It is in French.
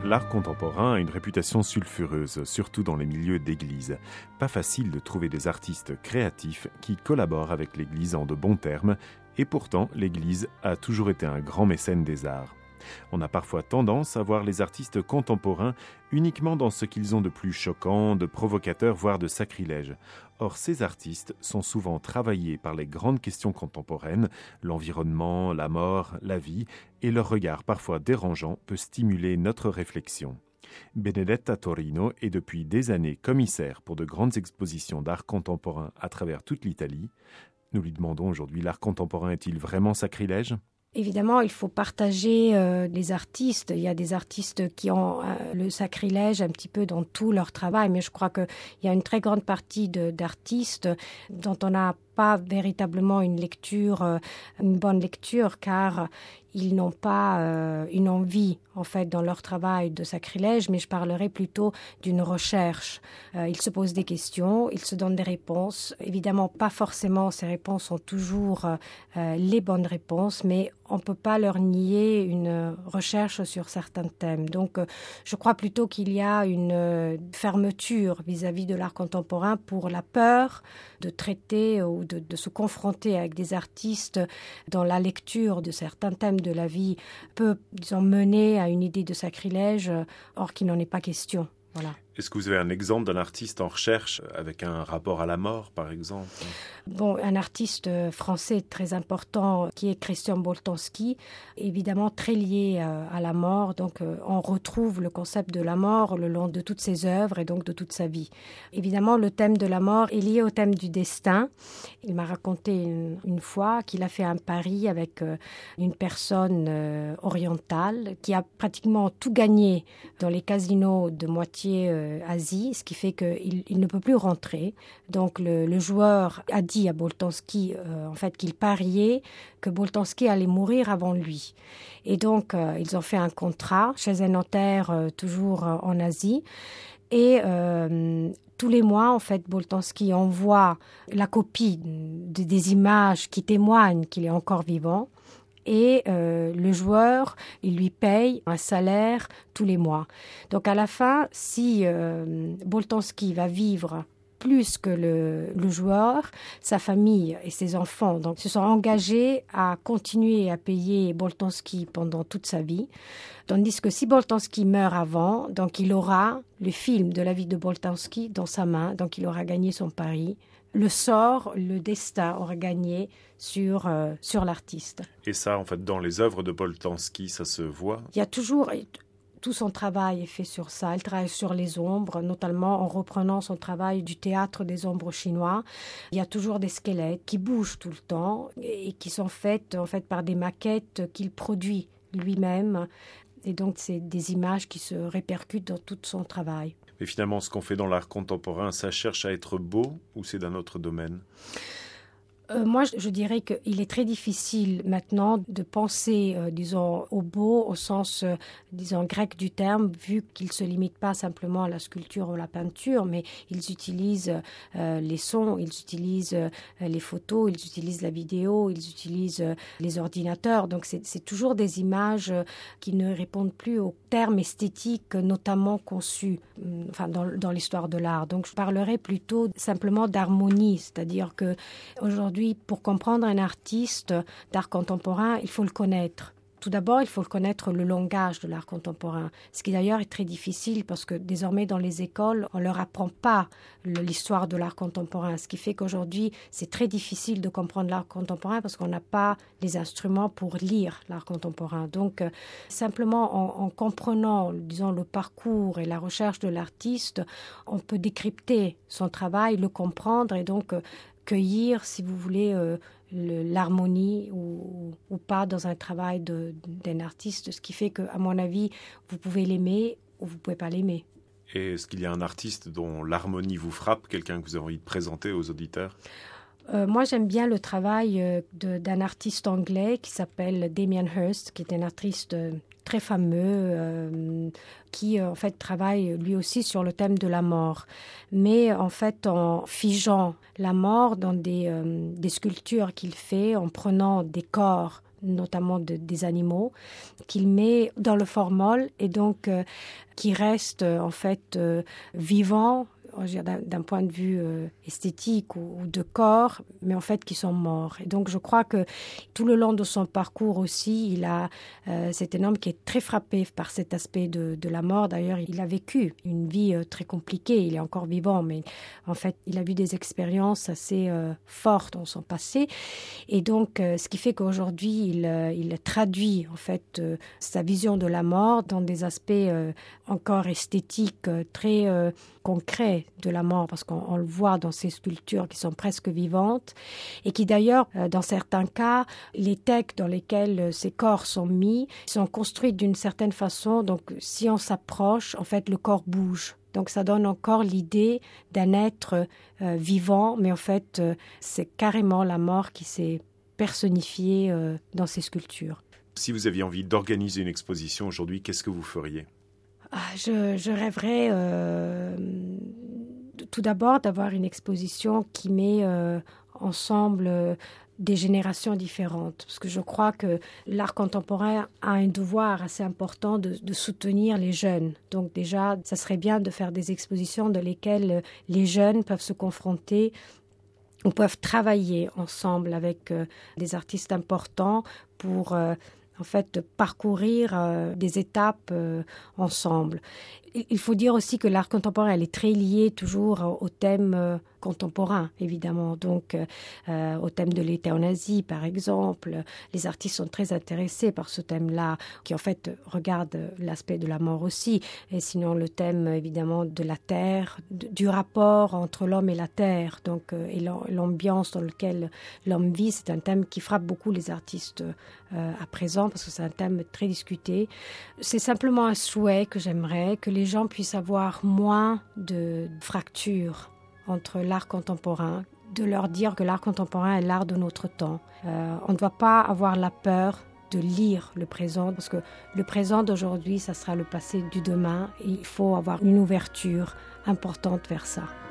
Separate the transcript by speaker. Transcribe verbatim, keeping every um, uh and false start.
Speaker 1: L'art contemporain a une réputation sulfureuse, surtout dans les milieux d'église. Pas facile de trouver des artistes créatifs qui collaborent avec l'église en de bons termes, et pourtant l'église a toujours été un grand mécène des arts. On a parfois tendance à voir les artistes contemporains uniquement dans ce qu'ils ont de plus choquant, de provocateur, voire de sacrilège. Or, ces artistes sont souvent travaillés par les grandes questions contemporaines, l'environnement, la mort, la vie, et leur regard parfois dérangeant peut stimuler notre réflexion. Benedetta Torino est depuis des années commissaire pour de grandes expositions d'art contemporain à travers toute l'Italie. Nous lui demandons aujourd'hui, l'art contemporain est-il vraiment sacrilège ?
Speaker 2: Évidemment, il faut partager euh, les artistes. Il y a des artistes qui ont euh, le sacrilège un petit peu dans tout leur travail, mais je crois qu'il y a une très grande partie de, d'artistes dont on n'a pas véritablement une lecture, euh, une bonne lecture, car ils n'ont pas euh, une envie, en fait, dans leur travail de sacrilège, mais je parlerai plutôt d'une recherche. Euh, ils se posent des questions, ils se donnent des réponses. Évidemment, pas forcément ces réponses sont toujours euh, les bonnes réponses, mais on ne peut pas leur nier une recherche sur certains thèmes. Donc, euh, je crois plutôt qu'il y a une euh, fermeture vis-à-vis de l'art contemporain pour la peur de traiter ou de, de se confronter avec des artistes dans la lecture de certains thèmes de la vie peut, disons, mener à une idée de sacrilège, or qu'il n'en est pas question. Voilà.
Speaker 1: Est-ce que vous avez un exemple d'un artiste en recherche avec un rapport à la mort, par exemple ?
Speaker 2: Bon, un artiste français très important qui est Christian Boltanski, évidemment très lié à la mort. Donc, on retrouve le concept de la mort le long de toutes ses œuvres et donc de toute sa vie. Évidemment, le thème de la mort est lié au thème du destin. Il m'a raconté une, une fois qu'il a fait un pari avec une personne orientale qui a pratiquement tout gagné dans les casinos de moitié Asie, ce qui fait qu'il il ne peut plus rentrer. Donc le, le joueur a dit à Boltanski euh, en fait qu'il pariait que Boltanski allait mourir avant lui. Et donc euh, ils ont fait un contrat chez un notaire euh, toujours euh, en Asie. Et euh, tous les mois, en fait, Boltanski envoie la copie de, des images qui témoignent qu'il est encore vivant. Et euh, le joueur, il lui paye un salaire tous les mois. Donc à la fin, si euh, Boltanski va vivre plus que le, le joueur, sa famille et ses enfants donc, se sont engagés à continuer à payer Boltanski pendant toute sa vie. Tandis que si Boltanski meurt avant, donc il aura le film de la vie de Boltanski dans sa main, donc il aura gagné son pari. Le sort, le destin aura gagné sur, euh, sur l'artiste.
Speaker 1: Et ça, en fait, dans les œuvres de Boltanski, ça se voit ?
Speaker 2: Il y a toujours... Tout son travail est fait sur ça. Elle travaille sur les ombres, notamment en reprenant son travail du théâtre des ombres chinois. Il y a toujours des squelettes qui bougent tout le temps et qui sont faites en fait par des maquettes qu'il produit lui-même. Et donc, c'est des images qui se répercutent dans tout son travail.
Speaker 1: Mais finalement, ce qu'on fait dans l'art contemporain, ça cherche à être beau ou c'est d'un autre domaine ?
Speaker 2: Euh, moi, je dirais qu'il est très difficile maintenant de penser, euh, disons, au beau au sens, euh, disons, grec du terme, vu qu'ils ne se limitent pas simplement à la sculpture ou à la peinture, mais ils utilisent euh, les sons, ils utilisent euh, les photos, ils utilisent la vidéo, ils utilisent euh, les ordinateurs. Donc, c'est, c'est toujours des images euh, qui ne répondent plus aux termes esthétiques, notamment conçus euh, enfin, dans, dans l'histoire de l'art. Donc, je parlerai plutôt simplement d'harmonie, c'est-à-dire que aujourd'hui, pour comprendre un artiste d'art contemporain, il faut le connaître. Tout d'abord, il faut le connaître le langage de l'art contemporain, ce qui d'ailleurs est très difficile parce que désormais dans les écoles, on ne leur apprend pas l'histoire de l'art contemporain, ce qui fait qu'aujourd'hui, c'est très difficile de comprendre l'art contemporain parce qu'on n'a pas les instruments pour lire l'art contemporain. Donc, euh, simplement en, en comprenant, disons, le parcours et la recherche de l'artiste, on peut décrypter son travail, le comprendre et donc euh, cueillir, si vous voulez, euh, le, l'harmonie ou, ou pas dans un travail de, d'un artiste, ce qui fait qu'à mon avis, vous pouvez l'aimer ou vous ne pouvez pas l'aimer.
Speaker 1: Et est-ce qu'il y a un artiste dont l'harmonie vous frappe, quelqu'un que vous avez envie de présenter aux auditeurs ?
Speaker 2: Euh, moi, j'aime bien le travail euh, de, d'un artiste anglais qui s'appelle Damien Hirst, qui est un artiste euh, très fameux, euh, qui euh, en fait travaille lui aussi sur le thème de la mort, mais en fait en figeant la mort dans des, euh, des sculptures qu'il fait, en prenant des corps notamment de, des animaux, qu'il met dans le formol et donc euh, qui reste euh, en fait euh, vivant d'un, d'un point de vue euh, esthétique ou, ou de corps, mais en fait qui sont morts. Et donc je crois que tout le long de son parcours aussi, il a, euh, c'est un homme qui est très frappé par cet aspect de, de la mort. D'ailleurs, il a vécu une vie euh, très compliquée, il est encore vivant, mais en fait, il a vu des expériences assez euh, fortes dans son passé. Et donc, euh, ce qui fait qu'aujourd'hui, il, euh, il traduit en fait euh, sa vision de la mort dans des aspects euh, encore esthétiques euh, très euh, concrets de la mort, parce qu'on on le voit dans ces sculptures qui sont presque vivantes et qui d'ailleurs, euh, dans certains cas, les tecs dans lesquels euh, ces corps sont mis sont construits d'une certaine façon. Donc, si on s'approche, en fait, le corps bouge. Donc, ça donne encore l'idée d'un être euh, vivant, mais en fait, euh, c'est carrément la mort qui s'est personnifiée euh, dans ces sculptures.
Speaker 1: Si vous aviez envie d'organiser une exposition aujourd'hui, qu'est-ce que vous feriez ?
Speaker 2: ah, je, je rêverais euh, tout d'abord d'avoir une exposition qui met euh, ensemble euh, des générations différentes. Parce que je crois que l'art contemporain a un devoir assez important de, de soutenir les jeunes. Donc déjà, ça serait bien de faire des expositions dans lesquelles les jeunes peuvent se confronter ou peuvent travailler ensemble avec euh, des artistes importants pour euh, en fait parcourir euh, des étapes euh, ensemble. Il faut dire aussi que l'art contemporain elle est très lié toujours au thème euh, contemporain, évidemment. Donc, euh, au thème de l'euthanasie, par exemple, les artistes sont très intéressés par ce thème-là, qui en fait regarde l'aspect de la mort aussi. Et sinon, le thème, évidemment, de la terre, de, du rapport entre l'homme et la terre, donc, euh, et l'ambiance dans laquelle l'homme vit, c'est un thème qui frappe beaucoup les artistes euh, à présent, parce que c'est un thème très discuté. C'est simplement un souhait que j'aimerais, que les gens puissent avoir moins de fractures entre l'art contemporain, de leur dire que l'art contemporain est l'art de notre temps. Euh, on ne doit pas avoir la peur de lire le présent, parce que le présent d'aujourd'hui, ça sera le passé du demain, et il faut avoir une ouverture importante vers ça.